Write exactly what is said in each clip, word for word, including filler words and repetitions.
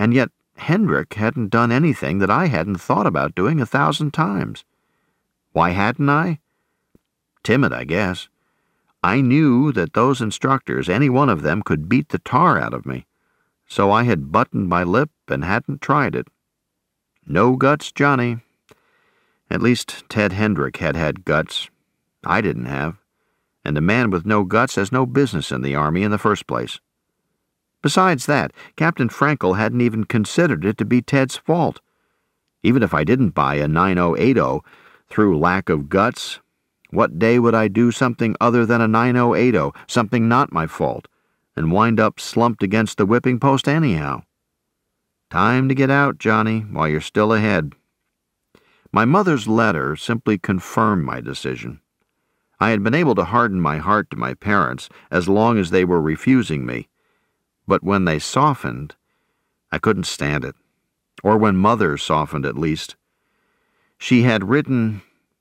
and yet Hendrik hadn't done anything that I hadn't thought about doing a thousand times. Why hadn't I? Timid, I guess. I knew that those instructors, any one of them, could beat the tar out of me, so I had buttoned my lip and hadn't tried it. No guts, Johnny. At least Ted Hendrik had had guts. I didn't have, and a man with no guts has no business in the Army in the first place. Besides that, Captain Frankel hadn't even considered it to be Ted's fault. Even if I didn't buy a nine oh eight oh through lack of guts, what day would I do something other than a nine oh eight oh, something not my fault, and wind up slumped against the whipping post anyhow? Time to get out, Johnny, while you're still ahead. My mother's letter simply confirmed my decision. I had been able to harden my heart to my parents as long as they were refusing me, but when they softened, I couldn't stand it. Or when Mother softened, at least. She had written,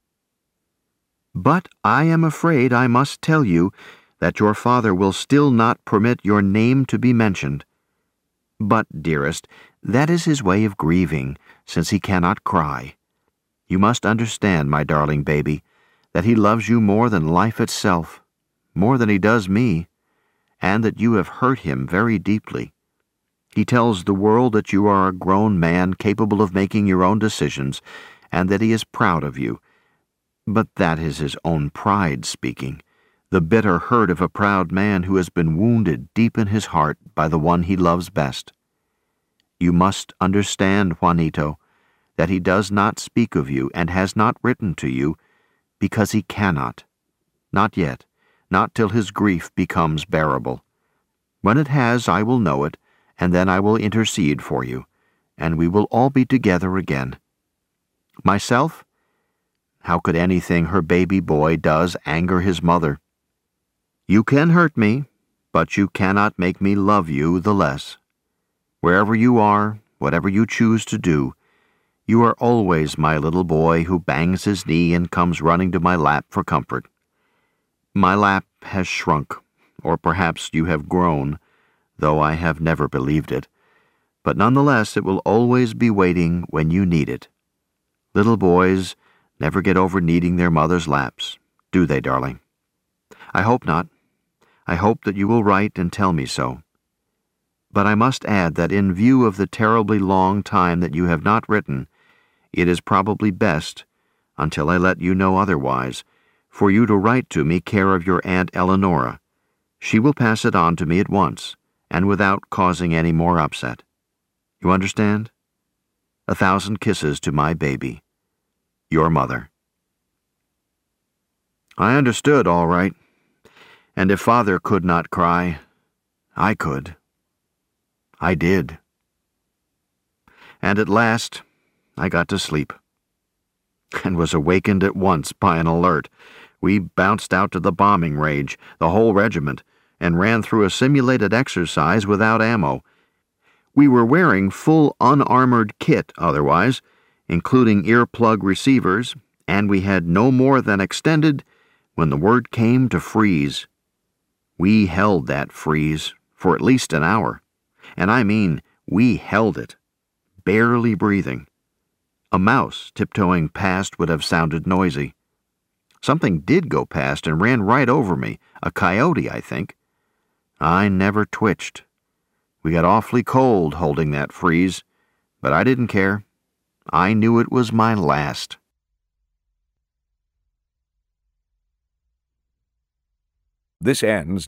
"But I am afraid I must tell you that your father will still not permit your name to be mentioned. But, dearest, that is his way of grieving, since he cannot cry. You must understand, my darling baby, that he loves you more than life itself, more than he does me, and that you have hurt him very deeply. He tells the world that you are a grown man capable of making your own decisions, and that he is proud of you. But that is his own pride speaking, the bitter hurt of a proud man who has been wounded deep in his heart by the one he loves best. You must understand, Juanito, that he does not speak of you and has not written to you because he cannot. Not yet, not till his grief becomes bearable. When it has, I will know it, and then I will intercede for you, and we will all be together again. Myself? How could anything her baby boy does anger his mother? You can hurt me, but you cannot make me love you the less. Wherever you are, whatever you choose to do, you are always my little boy who bangs his knee and comes running to my lap for comfort. My lap has shrunk, or perhaps you have grown, though I have never believed it, but nonetheless it will always be waiting when you need it. Little boys never get over needing their mother's laps, do they, darling? I hope not. I hope that you will write and tell me so. But I must add that in view of the terribly long time that you have not written, it is probably best, until I let you know otherwise, for you to write to me care of your Aunt Eleonora. She will pass it on to me at once, and without causing any more upset. You understand? A thousand kisses to my baby. Your mother." I understood, all right, and if Father could not cry, I could. I did. And at last, I got to sleep, and was awakened at once by an alert. We bounced out to the bombing range, the whole regiment, and ran through a simulated exercise without ammo. We were wearing full unarmored kit otherwise, including earplug receivers, and we had no more than extended when the word came to freeze. We held that freeze for at least an hour, and I mean we held it, barely breathing. A mouse tiptoeing past would have sounded noisy. Something did go past and ran right over me, a coyote, I think. I never twitched. We got awfully cold holding that freeze, but I didn't care. I knew it was my last. This ends